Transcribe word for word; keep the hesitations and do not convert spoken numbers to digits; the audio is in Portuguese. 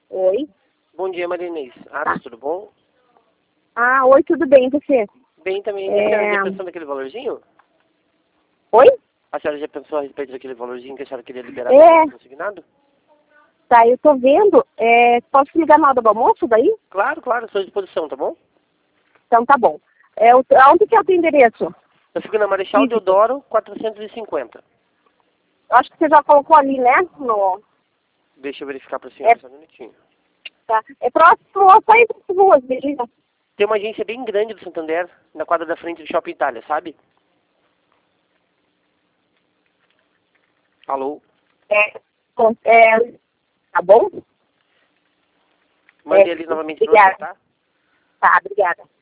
Oi. Bom dia, Maria Inês. Ah, Tá. tudo bom? Ah, oi, tudo bem, e você? Bem também. É... A senhora já pensou naquele valorzinho? Oi? A senhora já pensou a respeito daquele valorzinho que a senhora queria liberar É. no consignado? Tá, eu tô vendo. É... Posso ligar na hora do almoço daí? Claro, claro, estou à disposição, tá bom? Então tá bom. É, o... Aonde que é o teu endereço? Eu fico na Marechal Físico. Deodoro, quatrocentos e cinquenta. Eu acho que você já colocou ali, né? No... Deixa eu verificar para a senhora É... só um minutinho. Tá. É próximo a sair das ruas, beleza? Tem uma agência bem grande do Santander, na quadra da frente do Shopping Itália, sabe? Alô? É... com- é... Tá bom? Mandei É... ali novamente para você, Obrigada. tá? Tá, obrigada.